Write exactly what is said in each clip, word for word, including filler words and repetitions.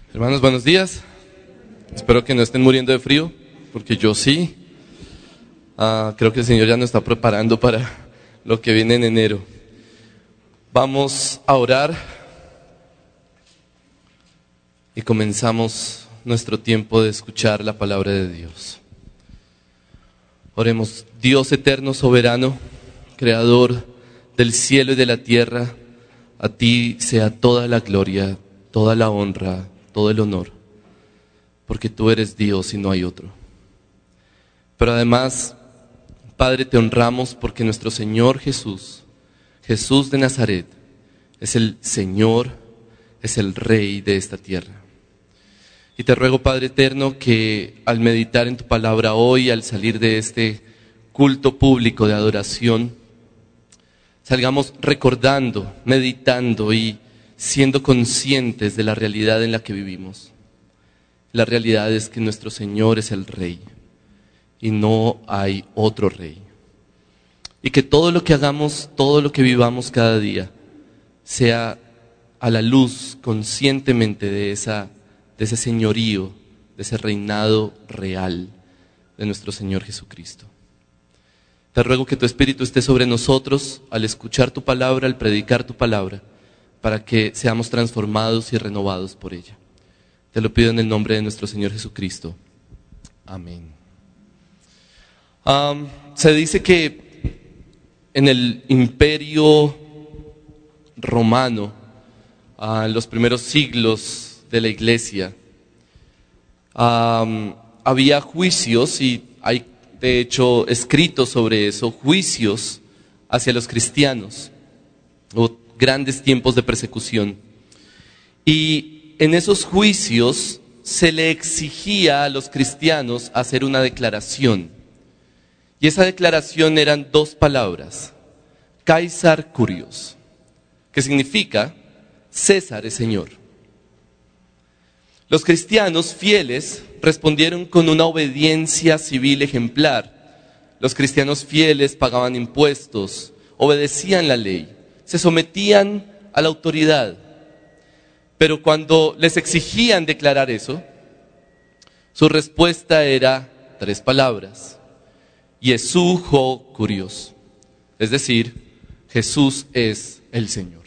Hermanos, buenos días. Espero que no estén muriendo de frío, porque yo sí. Ah, creo que el Señor ya nos está preparando para lo que viene en enero. Vamos a orar y comenzamos nuestro tiempo de escuchar la palabra de Dios. Oremos. Dios eterno, soberano, creador del cielo y de la tierra, a ti sea toda la gloria, toda la honra, todo el honor, porque tú eres Dios y no hay otro. Pero además, Padre, te honramos porque nuestro Señor Jesús, Jesús de Nazaret, es el Señor, es el Rey de esta tierra. Y te ruego, Padre eterno, que al meditar en tu palabra hoy, al salir de este culto público de adoración, salgamos recordando, meditando y siendo conscientes de la realidad en la que vivimos. La realidad es que nuestro Señor es el Rey y no hay otro Rey. Y que todo lo que hagamos, todo lo que vivamos cada día, sea a la luz conscientemente de, esa, de ese señorío, de ese reinado real de nuestro Señor Jesucristo. Te ruego que tu Espíritu esté sobre nosotros al escuchar tu palabra, al predicar tu palabra, para que seamos transformados y renovados por ella. Te lo pido en el nombre de nuestro Señor Jesucristo. Amén. Um, se dice que en el Imperio Romano, uh, en los primeros siglos de la Iglesia, um, había juicios, y hay de hecho escritos sobre eso, juicios hacia los cristianos, o grandes tiempos de persecución. Y en esos juicios se le exigía a los cristianos hacer una declaración. Y esa declaración eran dos palabras: Caesar Curios, que significa César es Señor. Los cristianos fieles respondieron con una obediencia civil ejemplar. Los cristianos fieles pagaban impuestos, obedecían la ley, se sometían a la autoridad. Pero cuando les exigían declarar eso, su respuesta era tres palabras: Jesús ho Curios, es decir, Jesús es el Señor.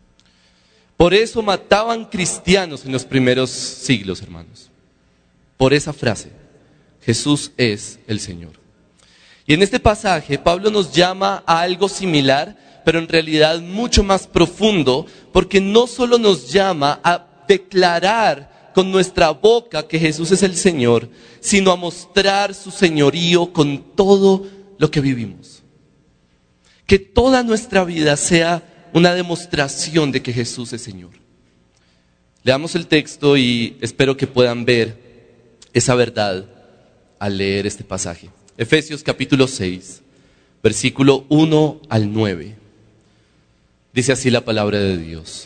Por eso mataban cristianos en los primeros siglos, hermanos. Por esa frase, Jesús es el Señor. Y en este pasaje, Pablo nos llama a algo similar, pero en realidad mucho más profundo, porque no solo nos llama a declarar con nuestra boca que Jesús es el Señor, sino a mostrar su señorío con todo lo que vivimos. Que toda nuestra vida sea una demostración de que Jesús es Señor. Leamos el texto y espero que puedan ver esa verdad al leer este pasaje. Efesios capítulo seis, versículo uno al nueve. Dice así la palabra de Dios: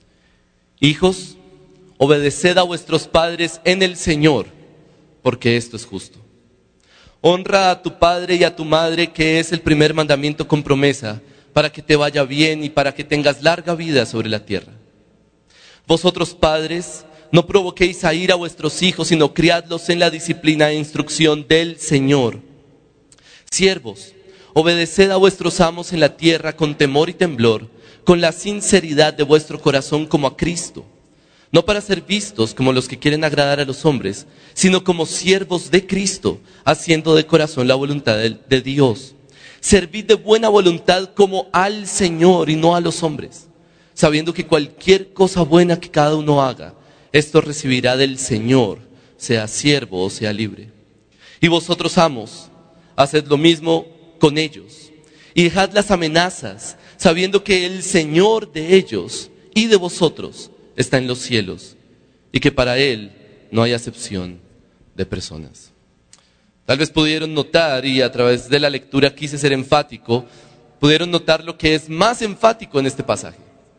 Hijos, obedeced a vuestros padres en el Señor, porque esto es justo. Honra a tu padre y a tu madre, que es el primer mandamiento con promesa, para que te vaya bien y para que tengas larga vida sobre la tierra. Vosotros, padres, no provoquéis a ira a vuestros hijos, sino criadlos en la disciplina e instrucción del Señor. Siervos, obedeced a vuestros amos en la tierra con temor y temblor, con la sinceridad de vuestro corazón como a Cristo, no para ser vistos como los que quieren agradar a los hombres, sino como siervos de Cristo, haciendo de corazón la voluntad de, de Dios. Servid de buena voluntad como al Señor y no a los hombres, sabiendo que cualquier cosa buena que cada uno haga, esto recibirá del Señor, sea siervo o sea libre. Y vosotros, amos, haced lo mismo con ellos, y dejad las amenazas, sabiendo que el Señor de ellos y de vosotros está en los cielos, y que para Él no hay acepción de personas. Tal vez pudieron notar, y a través de la lectura quise ser enfático, pudieron notar lo que es más enfático en este pasaje.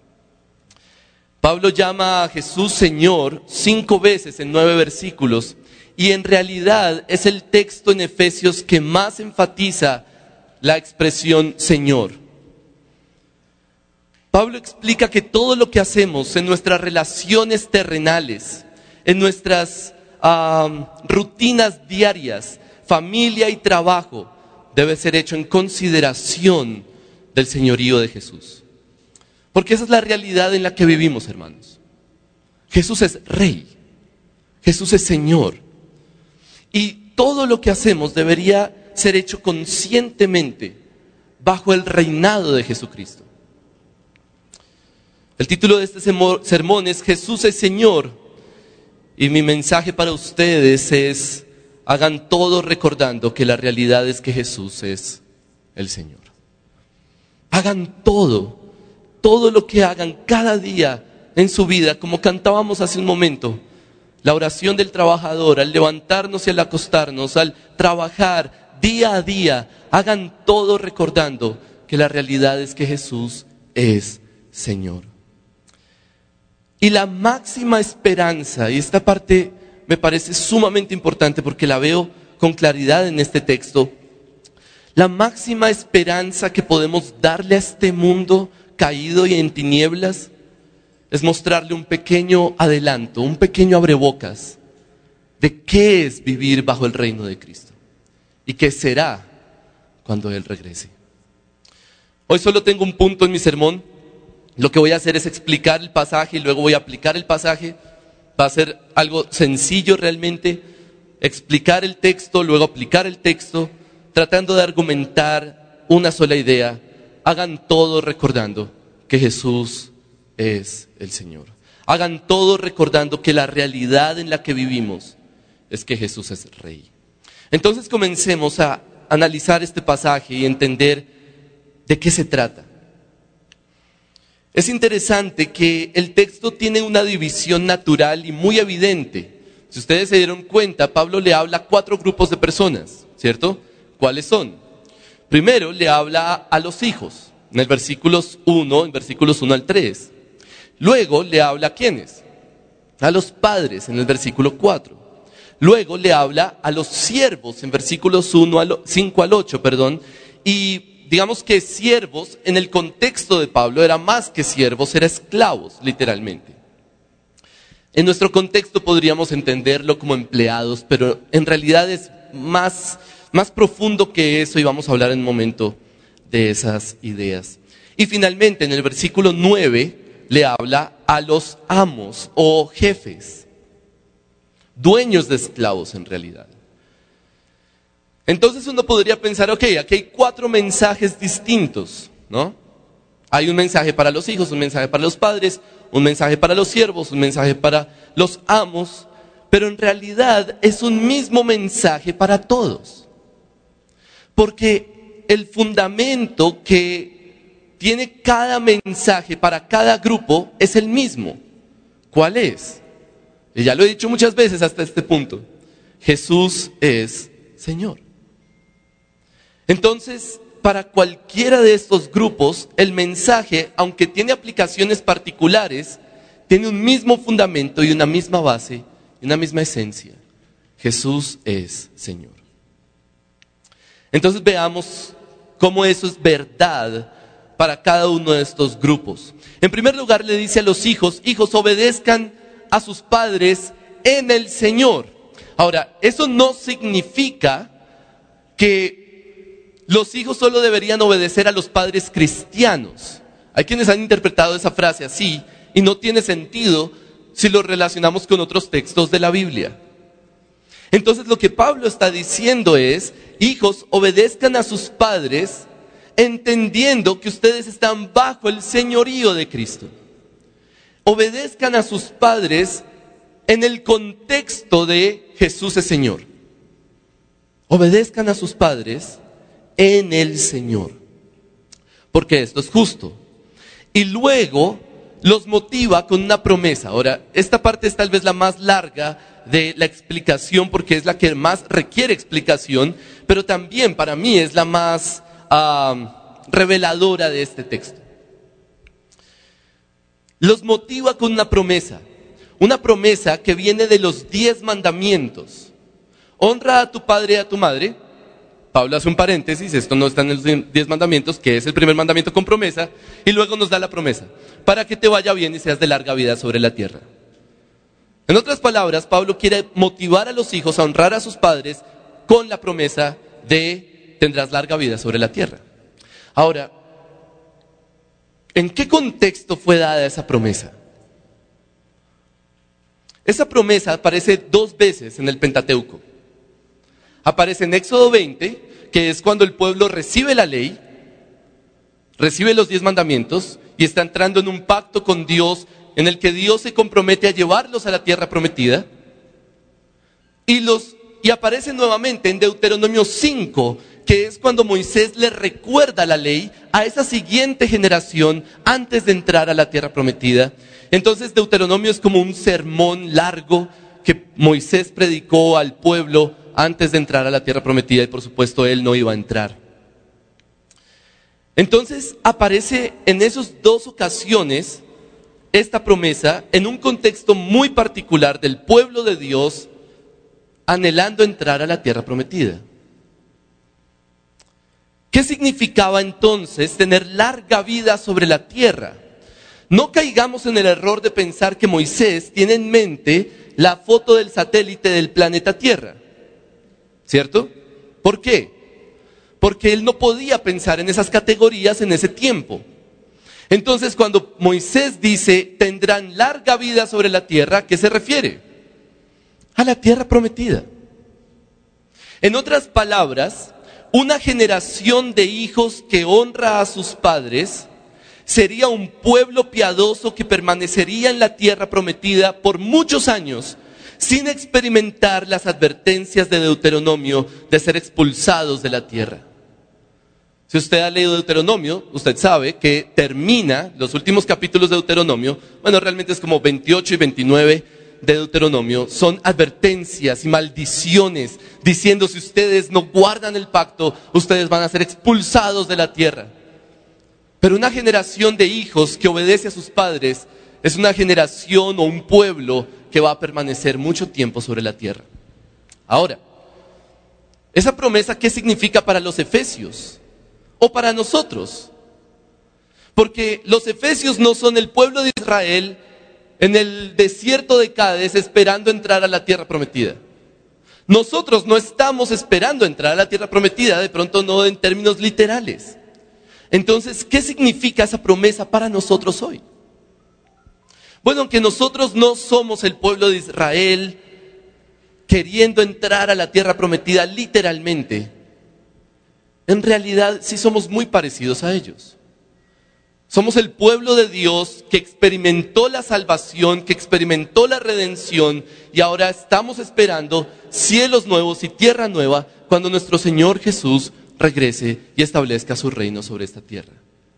Pablo llama a Jesús Señor cinco veces en nueve versículos, y en realidad es el texto en Efesios que más enfatiza la expresión Señor. Pablo explica que todo lo que hacemos en nuestras relaciones terrenales, en nuestras um, rutinas diarias, familia y trabajo, debe ser hecho en consideración del señorío de Jesús. Porque esa es la realidad en la que vivimos, hermanos. Jesús es Rey, Jesús es Señor. Y todo lo que hacemos debería ser hecho conscientemente bajo el reinado de Jesucristo. El título de este sermón es Jesús es Señor. Y mi mensaje para ustedes es: hagan todo recordando que la realidad es que Jesús es el Señor. Hagan todo, todo lo que hagan cada día en su vida, como cantábamos hace un momento. La oración del trabajador, al levantarnos y al acostarnos, al trabajar día a día, hagan todo recordando que la realidad es que Jesús es Señor. Y la máxima esperanza, y esta parte me parece sumamente importante porque la veo con claridad en este texto, la máxima esperanza que podemos darle a este mundo caído y en tinieblas es mostrarle un pequeño adelanto, un pequeño abrebocas de qué es vivir bajo el reino de Cristo y qué será cuando Él regrese. Hoy solo tengo un punto en mi sermón. Lo que voy a hacer es explicar el pasaje y luego voy a aplicar el pasaje. Va a ser algo sencillo realmente, explicar el texto, luego aplicar el texto, tratando de argumentar una sola idea. Hagan todo recordando que Jesús es el Señor. Hagan todo recordando que la realidad en la que vivimos es que Jesús es Rey. Entonces comencemos a analizar este pasaje y entender de qué se trata. Es interesante que el texto tiene una división natural y muy evidente. Si ustedes se dieron cuenta, Pablo le habla a cuatro grupos de personas, ¿cierto? ¿Cuáles son? Primero le habla a los hijos, en el versículos uno, en versículos uno al tres. Luego le habla a ¿quiénes? A los padres, en el versículo cuatro. Luego le habla a los siervos, en versículos cinco al ocho, perdón. Y digamos que siervos, en el contexto de Pablo, era más que siervos, era esclavos, literalmente. En nuestro contexto podríamos entenderlo como empleados, pero en realidad es más, más profundo que eso y vamos a hablar en un momento de esas ideas. Y finalmente, en el versículo nueve, le habla a los amos o jefes, dueños de esclavos en realidad. Entonces uno podría pensar, ok, aquí hay cuatro mensajes distintos, ¿no? Hay un mensaje para los hijos, un mensaje para los padres, un mensaje para los siervos, un mensaje para los amos, pero en realidad es un mismo mensaje para todos. Porque el fundamento que tiene cada mensaje para cada grupo es el mismo. ¿Cuál es? Y ya lo he dicho muchas veces hasta este punto. Jesús es Señor. Entonces, para cualquiera de estos grupos, el mensaje, aunque tiene aplicaciones particulares, tiene un mismo fundamento y una misma base, y una misma esencia. Jesús es Señor. Entonces veamos cómo eso es verdad para cada uno de estos grupos. En primer lugar le dice a los hijos, hijos, obedezcan a sus padres en el Señor. Ahora, eso no significa que los hijos solo deberían obedecer a los padres cristianos. Hay quienes han interpretado esa frase así y no tiene sentido si lo relacionamos con otros textos de la Biblia. Entonces lo que Pablo está diciendo es, hijos, obedezcan a sus padres entendiendo que ustedes están bajo el señorío de Cristo. Obedezcan a sus padres en el contexto de Jesús es Señor. Obedezcan a sus padres en el Señor, porque esto es justo. Y luego los motiva con una promesa. Ahora, esta parte es tal vez la más larga de la explicación porque es la que más requiere explicación, pero también para mí es la más uh, reveladora de este texto. Los motiva con una promesa, una promesa que viene de los diez mandamientos. Honra a tu padre y a tu madre. Pablo hace un paréntesis, esto no está en los diez mandamientos, que es el primer mandamiento con promesa, y luego nos da la promesa, para que te vaya bien y seas de larga vida sobre la tierra. En otras palabras, Pablo quiere motivar a los hijos a honrar a sus padres con la promesa de tendrás larga vida sobre la tierra. Ahora, ¿en qué contexto fue dada esa promesa? Esa promesa aparece dos veces en el Pentateuco. Aparece en Éxodo veinte, que es cuando el pueblo recibe la ley, recibe los diez mandamientos y está entrando en un pacto con Dios en el que Dios se compromete a llevarlos a la tierra prometida. Y, los, y aparece nuevamente en Deuteronomio cinco, que es cuando Moisés le recuerda la ley a esa siguiente generación antes de entrar a la tierra prometida. Entonces Deuteronomio es como un sermón largo que Moisés predicó al pueblo antes de entrar a la tierra prometida, y por supuesto él no iba a entrar. Entonces aparece en esas dos ocasiones esta promesa en un contexto muy particular del pueblo de Dios anhelando entrar a la tierra prometida. ¿Qué significaba entonces tener larga vida sobre la tierra? No caigamos en el error de pensar que Moisés tiene en mente la foto del satélite del planeta Tierra, ¿cierto? ¿Por qué? Porque él no podía pensar en esas categorías en ese tiempo. Entonces, cuando Moisés dice, tendrán larga vida sobre la tierra, ¿a qué se refiere? A la tierra prometida. En otras palabras, una generación de hijos que honra a sus padres sería un pueblo piadoso que permanecería en la tierra prometida por muchos años, sin experimentar las advertencias de Deuteronomio de ser expulsados de la tierra. Si usted ha leído Deuteronomio, usted sabe que termina los últimos capítulos de Deuteronomio, bueno, realmente es como veintiocho y veintinueve de Deuteronomio, son advertencias y maldiciones, diciendo si ustedes no guardan el pacto, ustedes van a ser expulsados de la tierra. Pero una generación de hijos que obedece a sus padres es una generación o un pueblo que va a permanecer mucho tiempo sobre la tierra. Ahora, ¿esa promesa qué significa para los efesios? ¿O para nosotros? Porque los efesios no son el pueblo de Israel en el desierto de Cádiz esperando entrar a la tierra prometida. Nosotros no estamos esperando entrar a la tierra prometida, de pronto no en términos literales. Entonces, ¿qué significa esa promesa para nosotros hoy? Bueno, aunque nosotros no somos el pueblo de Israel queriendo entrar a la tierra prometida literalmente, en realidad sí somos muy parecidos a ellos. Somos el pueblo de Dios que experimentó la salvación, que experimentó la redención, y ahora estamos esperando cielos nuevos y tierra nueva cuando nuestro Señor Jesús regrese y establezca su reino sobre esta tierra.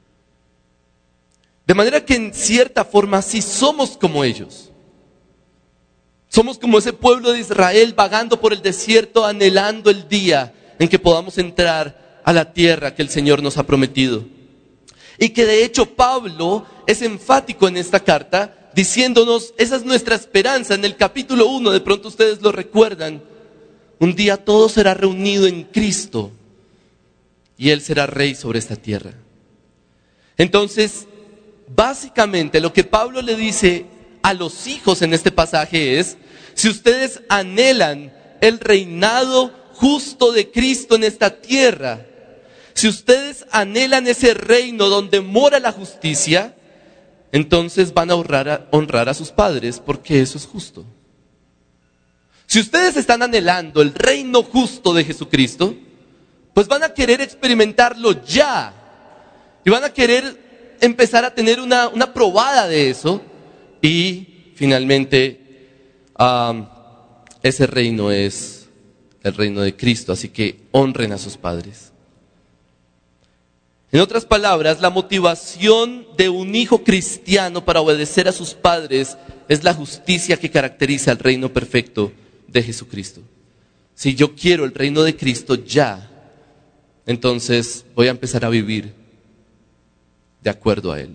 De manera que en cierta forma sí somos como ellos. Somos como ese pueblo de Israel vagando por el desierto, anhelando el día en que podamos entrar a la tierra que el Señor nos ha prometido. Y que de hecho Pablo es enfático en esta carta, diciéndonos, esa es nuestra esperanza. En el capítulo uno, de pronto ustedes lo recuerdan, un día todo será reunido en Cristo y Él será rey sobre esta tierra. Entonces, básicamente lo que Pablo le dice a los hijos en este pasaje es, si ustedes anhelan el reinado justo de Cristo en esta tierra, si ustedes anhelan ese reino donde mora la justicia, entonces van a honrar, a honrar a sus padres, porque eso es justo. Si ustedes están anhelando el reino justo de Jesucristo, pues van a querer experimentarlo ya. Y van a querer empezar a tener una, una probada de eso. Y finalmente, um, ese reino es el reino de Cristo. Así que honren a sus padres. En otras palabras, la motivación de un hijo cristiano para obedecer a sus padres es la justicia que caracteriza el reino perfecto de Jesucristo. Si yo quiero el reino de Cristo ya, entonces voy a empezar a vivir de acuerdo a Él.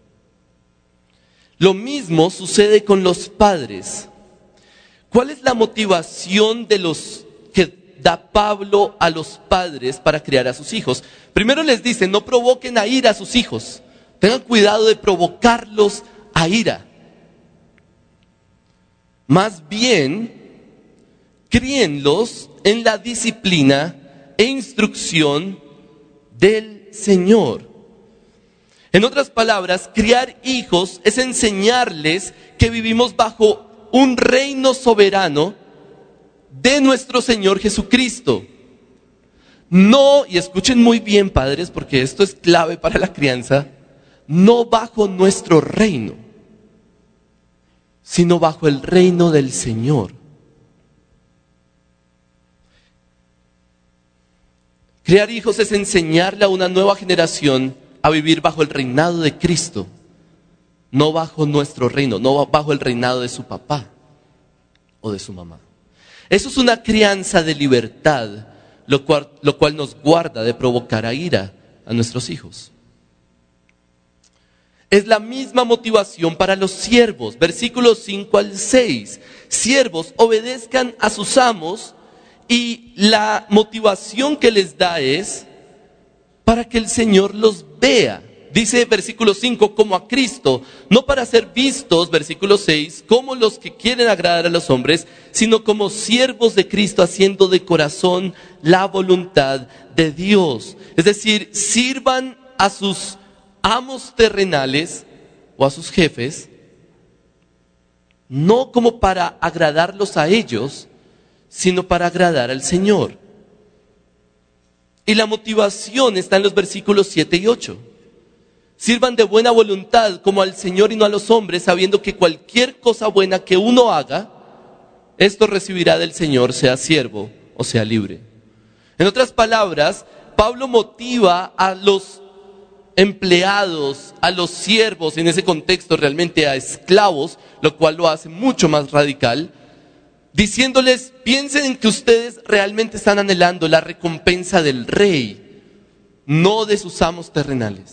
Lo mismo sucede con los padres. ¿Cuál es la motivación de los que da Pablo a los padres para criar a sus hijos? Primero les dice, no provoquen a ira a sus hijos. Tengan cuidado de provocarlos a ira. Más bien, críenlos en la disciplina e instrucción del Señor. En otras palabras, criar hijos es enseñarles que vivimos bajo un reino soberano de nuestro Señor Jesucristo. No, y escuchen muy bien, padres, porque esto es clave para la crianza, no bajo nuestro reino, sino bajo el reino del Señor. Criar hijos es enseñarle a una nueva generación a vivir bajo el reinado de Cristo, no bajo nuestro reino, no bajo el reinado de su papá o de su mamá. Eso es una crianza de libertad, lo cual, lo cual nos guarda de provocar a ira a nuestros hijos. Es la misma motivación para los siervos, versículos cinco al seis. Siervos, obedezcan a sus amos, y la motivación que les da es para que el Señor los vea. Dice versículo cinco, como a Cristo, no para ser vistos, versículo seis, como los que quieren agradar a los hombres, sino como siervos de Cristo, haciendo de corazón la voluntad de Dios. Es decir, sirvan a sus amos terrenales o a sus jefes, no como para agradarlos a ellos, sino para agradar al Señor. Y la motivación está en los versículos siete y ocho. Sirvan de buena voluntad como al Señor y no a los hombres, sabiendo que cualquier cosa buena que uno haga, esto recibirá del Señor, sea siervo o sea libre. En otras palabras, Pablo motiva a los empleados, a los siervos, en ese contexto realmente a esclavos, lo cual lo hace mucho más radical, diciéndoles, piensen en que ustedes realmente están anhelando la recompensa del rey, no de sus amos terrenales.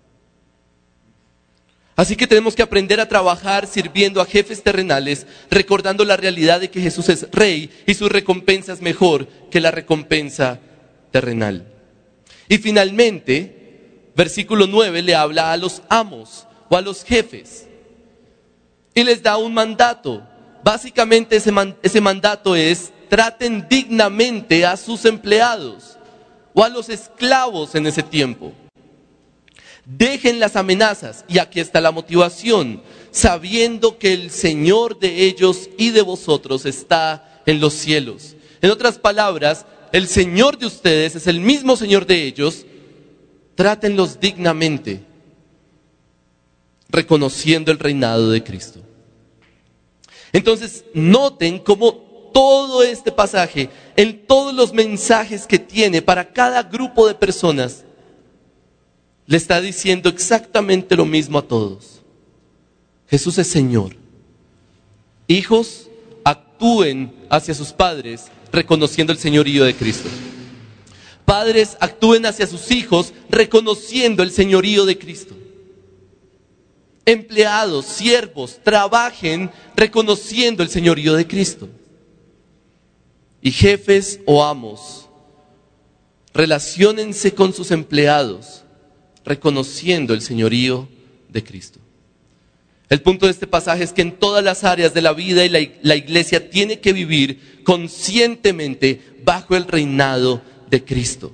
Así que tenemos que aprender a trabajar sirviendo a jefes terrenales, recordando la realidad de que Jesús es rey y su recompensa es mejor que la recompensa terrenal. Y finalmente, versículo nueve le habla a los amos o a los jefes y les da un mandato. Básicamente ese, man, ese mandato es: traten dignamente a sus empleados o a los esclavos en ese tiempo. Dejen las amenazas, y aquí está la motivación, sabiendo que el Señor de ellos y de vosotros está en los cielos. En otras palabras, el Señor de ustedes es el mismo Señor de ellos. Trátenlos dignamente, reconociendo el reinado de Cristo. Entonces, noten cómo todo este pasaje, en todos los mensajes que tiene para cada grupo de personas, le está diciendo exactamente lo mismo a todos. Jesús es Señor. Hijos, actúen hacia sus padres, reconociendo el señorío de Cristo. Padres, actúen hacia sus hijos, reconociendo el señorío de Cristo. Empleados, siervos, trabajen reconociendo el señorío de Cristo. Y jefes o amos, relaciónense con sus empleados, reconociendo el señorío de Cristo. El punto de este pasaje es que en todas las áreas de la vida y la, la iglesia tiene que vivir conscientemente bajo el reinado de Cristo.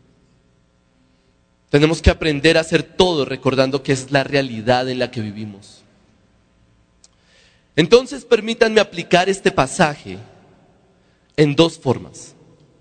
Tenemos que aprender a hacer todo recordando que es la realidad en la que vivimos. Entonces, permítanme aplicar este pasaje en dos formas.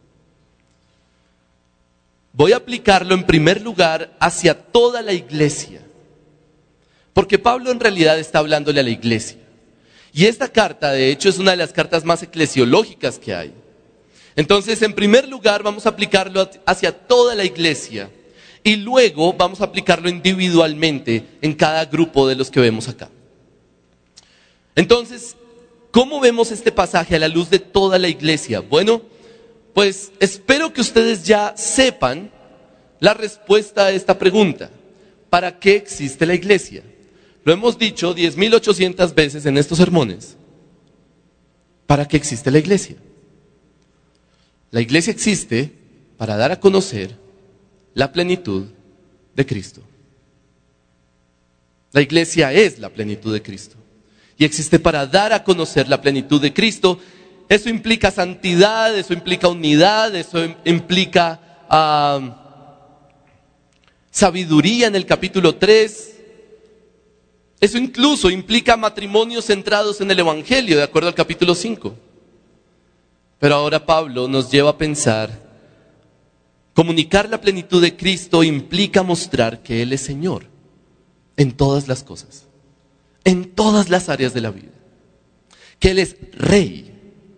Voy a aplicarlo en primer lugar hacia toda la iglesia, porque Pablo en realidad está hablándole a la iglesia. Y esta carta, de hecho, es una de las cartas más eclesiológicas que hay. Entonces, en primer lugar, vamos a aplicarlo hacia toda la iglesia. Y luego vamos a aplicarlo individualmente en cada grupo de los que vemos acá. Entonces, ¿cómo vemos este pasaje a la luz de toda la iglesia? Bueno, pues espero que ustedes ya sepan la respuesta a esta pregunta. ¿Para qué existe la iglesia? Lo hemos dicho diez mil ochocientas veces en estos sermones. ¿Para qué existe la iglesia? La iglesia existe para dar a conocer la plenitud de Cristo. La iglesia es la plenitud de Cristo. y existe para dar a conocer la plenitud de Cristo. Eso implica santidad, eso implica unidad, eso implica uh, sabiduría en el capítulo tres. Eso incluso implica matrimonios centrados en el Evangelio, de acuerdo al capítulo cinco. Pero ahora Pablo nos lleva a pensar, comunicar la plenitud de Cristo implica mostrar que Él es Señor en todas las cosas, en todas las áreas de la vida, que Él es Rey.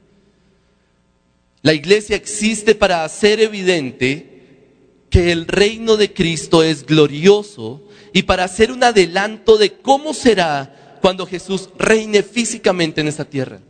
La iglesia existe para hacer evidente que el reino de Cristo es glorioso y para hacer un adelanto de cómo será cuando Jesús reine físicamente en esta tierra.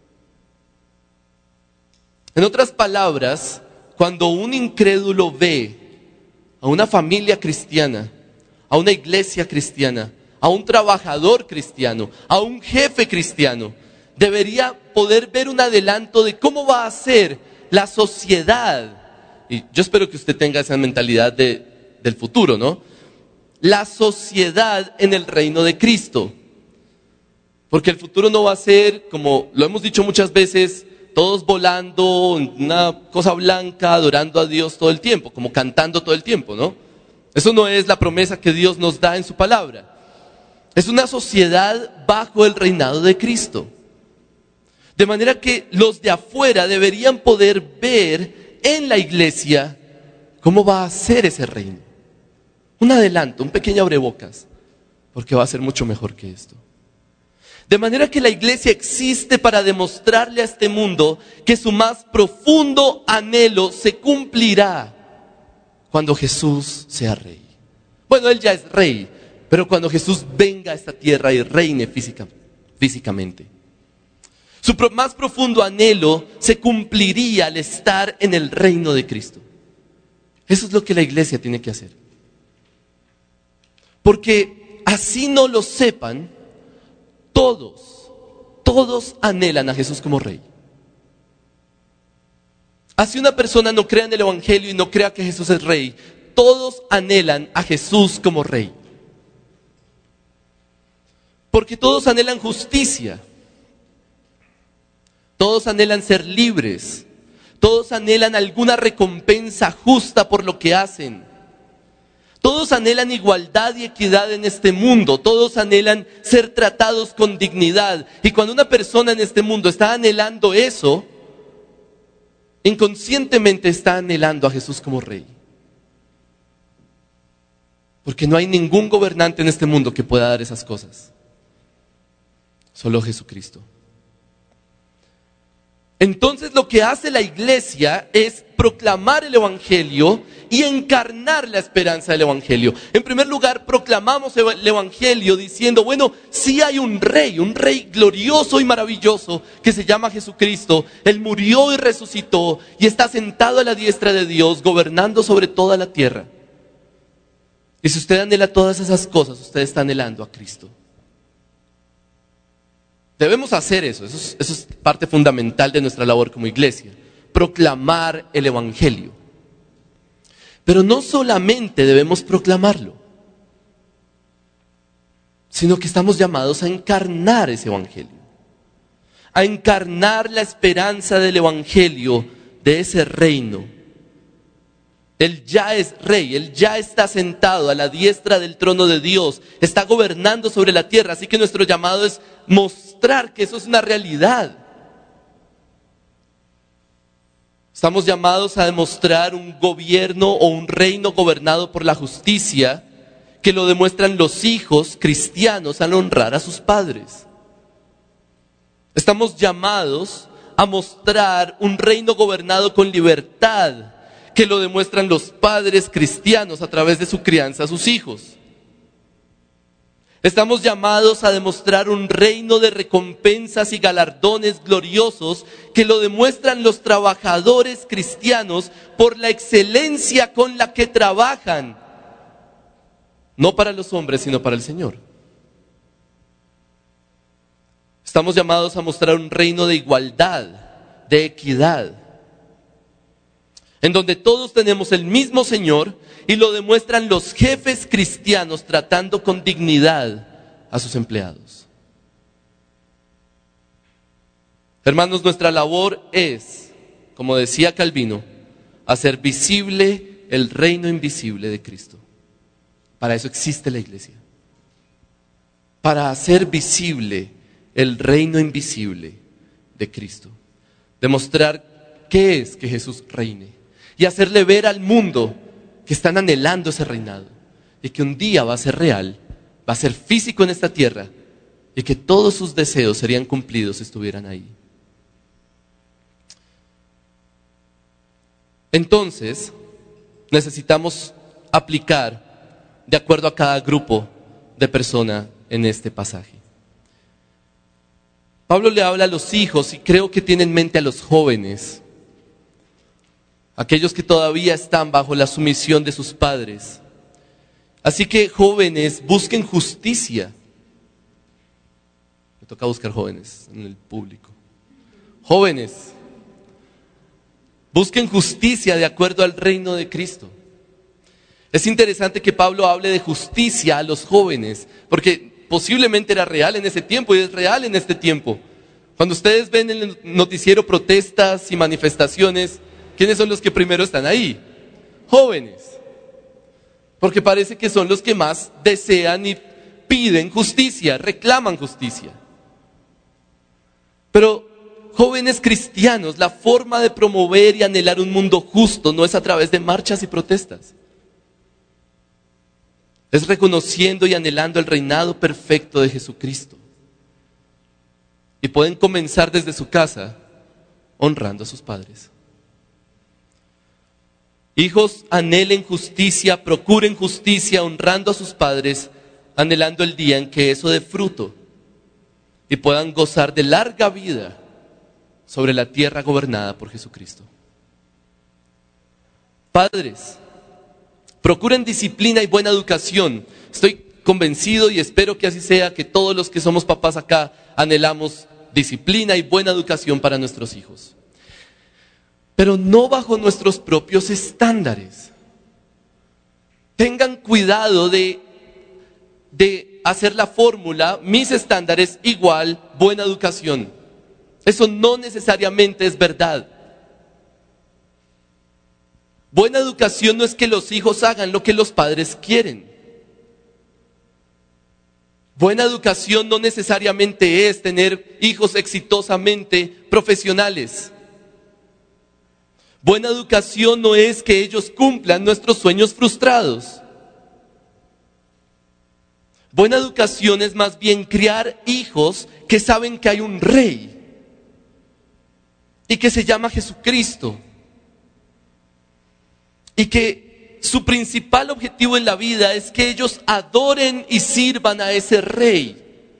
En otras palabras, cuando un incrédulo ve a una familia cristiana, a una iglesia cristiana, a un trabajador cristiano, a un jefe cristiano, debería poder ver un adelanto de cómo va a ser la sociedad. Y yo espero que usted tenga esa mentalidad de, del futuro, ¿no? La sociedad en el reino de Cristo. Porque el futuro no va a ser, como lo hemos dicho muchas veces, todos volando, una cosa blanca, adorando a Dios todo el tiempo, como cantando todo el tiempo, ¿no? Eso no es la promesa que Dios nos da en su palabra. Es una sociedad bajo el reinado de Cristo. De manera que los de afuera deberían poder ver en la iglesia cómo va a ser ese reino. Un adelanto, un pequeño abrebocas, porque va a ser mucho mejor que esto. De manera que la iglesia existe para demostrarle a este mundo que su más profundo anhelo se cumplirá cuando Jesús sea rey. Bueno, Él ya es rey, pero cuando Jesús venga a esta tierra y reine física, físicamente. Su más profundo anhelo se cumpliría al estar en el reino de Cristo. Eso es lo que la iglesia tiene que hacer. Porque así no lo sepan, todos, todos anhelan a Jesús como rey. Así una persona no crea en el Evangelio y no crea que Jesús es rey, todos anhelan a Jesús como rey. Porque todos anhelan justicia. Todos anhelan ser libres. Todos anhelan alguna recompensa justa por lo que hacen. Todos anhelan igualdad y equidad en este mundo. Todos anhelan ser tratados con dignidad. Y cuando una persona en este mundo está anhelando eso, inconscientemente está anhelando a Jesús como rey. Porque no hay ningún gobernante en este mundo que pueda dar esas cosas. Solo Jesucristo. Entonces lo que hace la iglesia es proclamar el Evangelio y encarnar la esperanza del Evangelio. En primer lugar, proclamamos el Evangelio diciendo, bueno, sí hay un rey, un rey glorioso y maravilloso que se llama Jesucristo. Él murió y resucitó y está sentado a la diestra de Dios, gobernando sobre toda la tierra. Y si usted anhela todas esas cosas, usted está anhelando a Cristo. Debemos hacer eso, eso es, eso es parte fundamental de nuestra labor como iglesia, proclamar el Evangelio. Pero no solamente debemos proclamarlo, sino que estamos llamados a encarnar ese Evangelio, a encarnar la esperanza del Evangelio, de ese reino. Él ya es rey, Él ya está sentado a la diestra del trono de Dios, está gobernando sobre la tierra, así que nuestro llamado es mostrar que eso es una realidad. Estamos llamados a demostrar un gobierno o un reino gobernado por la justicia, que lo demuestran los hijos cristianos al honrar a sus padres. Estamos llamados a mostrar un reino gobernado con libertad, que lo demuestran los padres cristianos a través de su crianza a sus hijos. Estamos llamados a demostrar un reino de recompensas y galardones gloriosos que lo demuestran los trabajadores cristianos por la excelencia con la que trabajan, no para los hombres, sino para el Señor. Estamos llamados a mostrar un reino de igualdad, de equidad, en donde todos tenemos el mismo Señor y lo demuestran los jefes cristianos tratando con dignidad a sus empleados. Hermanos, nuestra labor es, como decía Calvino, hacer visible el reino invisible de Cristo. Para eso existe la iglesia. Para hacer visible el reino invisible de Cristo. Demostrar qué es que Jesús reine. Y hacerle ver al mundo que están anhelando ese reinado. Y que un día va a ser real, va a ser físico en esta tierra. Y que todos sus deseos serían cumplidos si estuvieran ahí. Entonces, necesitamos aplicar de acuerdo a cada grupo de persona en este pasaje. Pablo le habla a los hijos y creo que tiene en mente a los jóvenes, aquellos que todavía están bajo la sumisión de sus padres. Así que jóvenes, busquen justicia. Me toca buscar jóvenes en el público. Jóvenes, busquen justicia de acuerdo al reino de Cristo. Es interesante que Pablo hable de justicia a los jóvenes, porque posiblemente era real en ese tiempo y es real en este tiempo. Cuando ustedes ven en el noticiero protestas y manifestaciones, ¿quiénes son los que primero están ahí? Jóvenes. Porque parece que son los que más desean y piden justicia, reclaman justicia. Pero jóvenes cristianos, la forma de promover y anhelar un mundo justo no es a través de marchas y protestas. Es reconociendo y anhelando el reinado perfecto de Jesucristo. Y pueden comenzar desde su casa honrando a sus padres. Hijos, anhelen justicia, procuren justicia, honrando a sus padres, anhelando el día en que eso dé fruto y puedan gozar de larga vida sobre la tierra gobernada por Jesucristo. Padres, procuren disciplina y buena educación. Estoy convencido y espero que así sea, que todos los que somos papás acá anhelamos disciplina y buena educación para nuestros hijos. Pero no bajo nuestros propios estándares. Tengan cuidado de, de hacer la fórmula, mis estándares igual buena educación. Eso no necesariamente es verdad. Buena educación no es que los hijos hagan lo que los padres quieren. Buena educación no necesariamente es tener hijos exitosamente profesionales. Buena educación no es que ellos cumplan nuestros sueños frustrados. Buena educación es más bien criar hijos que saben que hay un rey y que se llama Jesucristo. Y que su principal objetivo en la vida es que ellos adoren y sirvan a ese rey.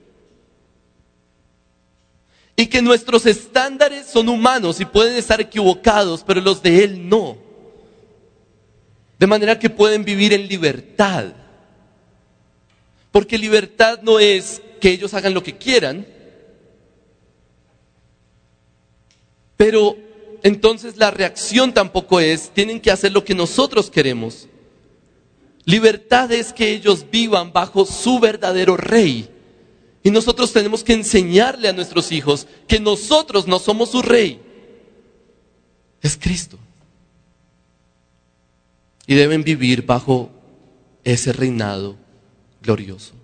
Y que nuestros estándares son humanos y pueden estar equivocados, pero los de Él no. De manera que pueden vivir en libertad. Porque libertad no es que ellos hagan lo que quieran, pero entonces la reacción tampoco es, tienen que hacer lo que nosotros queremos. Libertad es que ellos vivan bajo su verdadero rey. Y nosotros tenemos que enseñarle a nuestros hijos que nosotros no somos su rey. Es Cristo. Y deben vivir bajo ese reinado glorioso.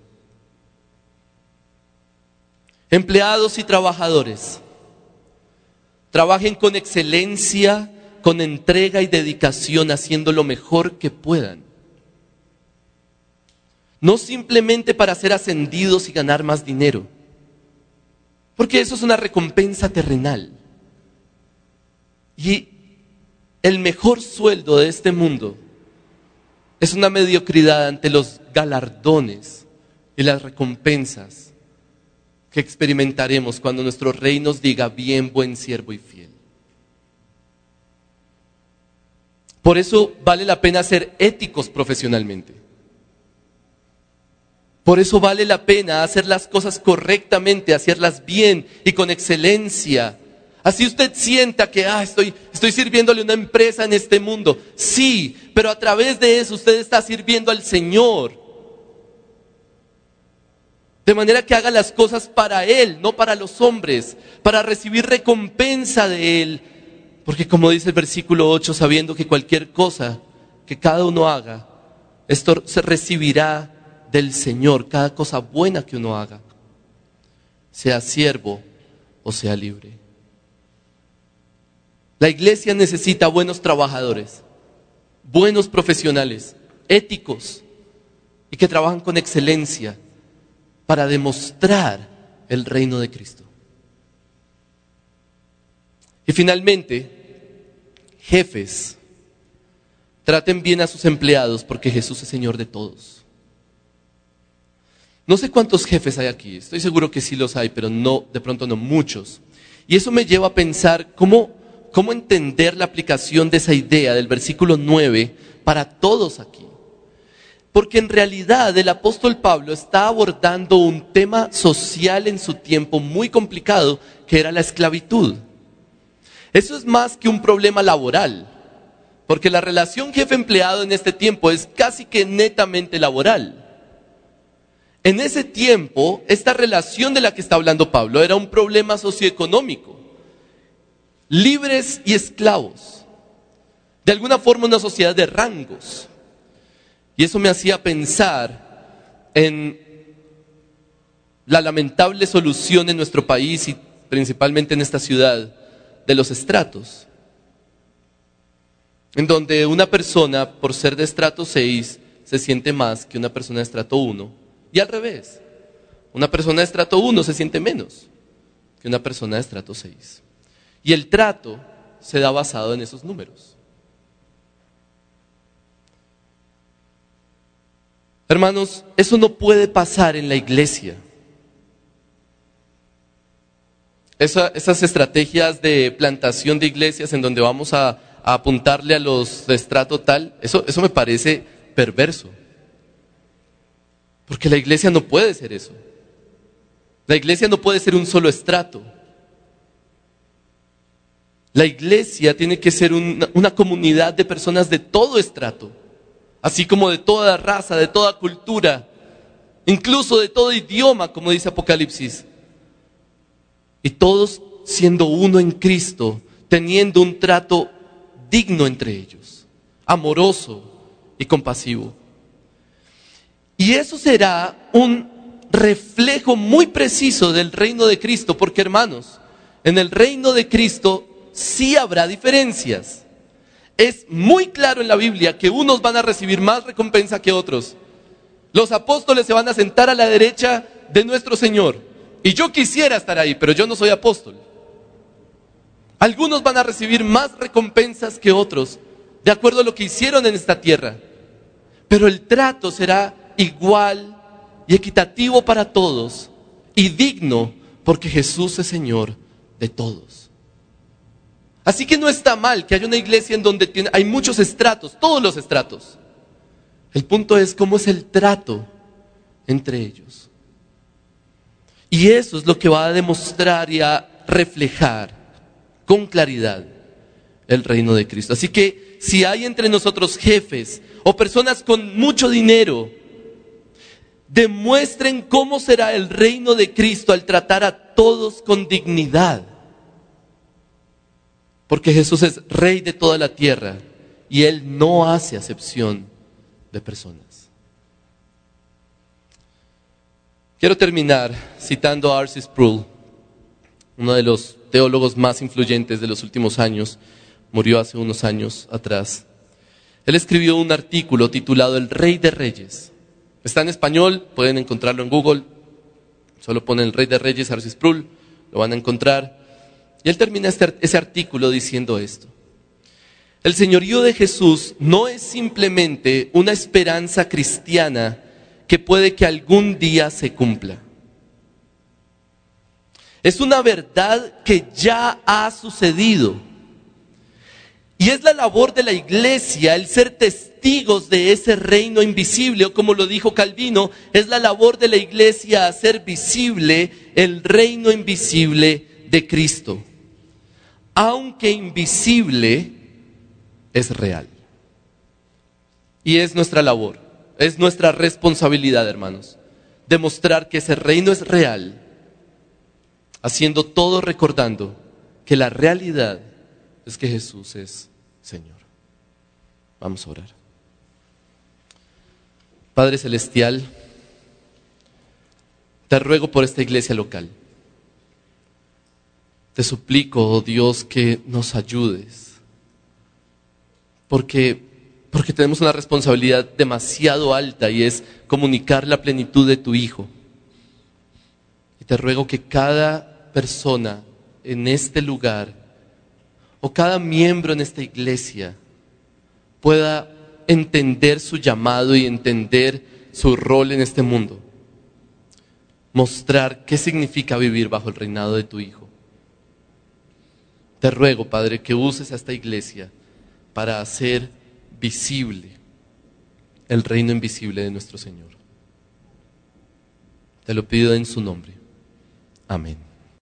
Empleados y trabajadores, trabajen con excelencia, con entrega y dedicación, haciendo lo mejor que puedan. No simplemente para ser ascendidos y ganar más dinero, porque eso es una recompensa terrenal. Y el mejor sueldo de este mundo es una mediocridad ante los galardones y las recompensas que experimentaremos cuando nuestro rey nos diga: bien, buen siervo y fiel. Por eso vale la pena ser éticos profesionalmente. Por eso vale la pena hacer las cosas correctamente, hacerlas bien y con excelencia. Así usted sienta que ah, estoy, estoy sirviéndole a una empresa en este mundo. Sí, pero a través de eso usted está sirviendo al Señor. De manera que haga las cosas para Él, no para los hombres, para recibir recompensa de Él. Porque como dice el versículo ocho, sabiendo que cualquier cosa que cada uno haga, esto se recibirá del Señor, cada cosa buena que uno haga, sea siervo o sea libre. La iglesia necesita buenos trabajadores, buenos profesionales, éticos y que trabajan con excelencia para demostrar el reino de Cristo. Y finalmente, jefes, traten bien a sus empleados porque Jesús es Señor de todos. No sé cuántos jefes hay aquí, estoy seguro que sí los hay, pero no, de pronto no muchos. Y eso me lleva a pensar cómo, cómo entender la aplicación de esa idea del versículo nueve para todos aquí. Porque en realidad el apóstol Pablo está abordando un tema social en su tiempo muy complicado, que era la esclavitud. Eso es más que un problema laboral, porque la relación jefe-empleado en este tiempo es casi que netamente laboral. En ese tiempo, esta relación de la que está hablando Pablo era un problema socioeconómico. Libres y esclavos. De alguna forma una sociedad de rangos. Y eso me hacía pensar en la lamentable solución en nuestro país y principalmente en esta ciudad de los estratos. En donde una persona, por ser de estrato seis, se siente más que una persona de estrato uno. Y al revés, una persona de estrato uno se siente menos que una persona de estrato seis. Y el trato se da basado en esos números. Hermanos, eso no puede pasar en la iglesia. Esa, esas estrategias de plantación de iglesias en donde vamos a, a apuntarle a los de estrato tal, eso, eso me parece perverso. Porque la iglesia no puede ser eso. La iglesia no puede ser un solo estrato. La iglesia tiene que ser una, una comunidad de personas de todo estrato, así como de toda raza, de toda cultura, incluso de todo idioma, como dice Apocalipsis. Y todos siendo uno en Cristo, teniendo un trato digno entre ellos, amoroso y compasivo. Y eso será un reflejo muy preciso del reino de Cristo, porque hermanos, en el reino de Cristo sí habrá diferencias. Es muy claro en la Biblia que unos van a recibir más recompensa que otros. Los apóstoles se van a sentar a la derecha de nuestro Señor. Y yo quisiera estar ahí, pero yo no soy apóstol. Algunos van a recibir más recompensas que otros, de acuerdo a lo que hicieron en esta tierra. Pero el trato será igual y equitativo para todos y digno, porque Jesús es Señor de todos. Así que no está mal que haya una iglesia en donde tiene, hay muchos estratos, todos los estratos. El punto es cómo es el trato entre ellos. Y eso es lo que va a demostrar y a reflejar con claridad el reino de Cristo. Así que si hay entre nosotros jefes o personas con mucho dinero, demuestren cómo será el reino de Cristo al tratar a todos con dignidad. Porque Jesús es Rey de toda la tierra y Él no hace acepción de personas. Quiero terminar citando a R C Sproul, uno de los teólogos más influyentes de los últimos años. Murió hace unos años atrás. Él escribió un artículo titulado El Rey de Reyes. Está en español, pueden encontrarlo en Google. Solo ponen El Rey de Reyes, R C Sproul, lo van a encontrar. Y él termina este, ese artículo diciendo esto: el señorío de Jesús no es simplemente una esperanza cristiana que puede que algún día se cumpla. Es una verdad que ya ha sucedido. Y es la labor de la iglesia el ser testigos de ese reino invisible, o como lo dijo Calvino, es la labor de la iglesia hacer visible el reino invisible de Cristo. Aunque invisible, es real. Y es nuestra labor, es nuestra responsabilidad, hermanos, demostrar que ese reino es real, haciendo todo recordando que la realidad es que Jesús es Señor. Vamos a orar. Padre Celestial, te ruego por esta iglesia local. Te suplico, oh Dios, que nos ayudes, porque, porque tenemos una responsabilidad demasiado alta y es comunicar la plenitud de tu Hijo. Y te ruego que cada persona en este lugar o cada miembro en esta iglesia pueda entender su llamado y entender su rol en este mundo. Mostrar qué significa vivir bajo el reinado de tu Hijo. Te ruego, Padre, que uses a esta iglesia para hacer visible el reino invisible de nuestro Señor. Te lo pido en su nombre. Amén.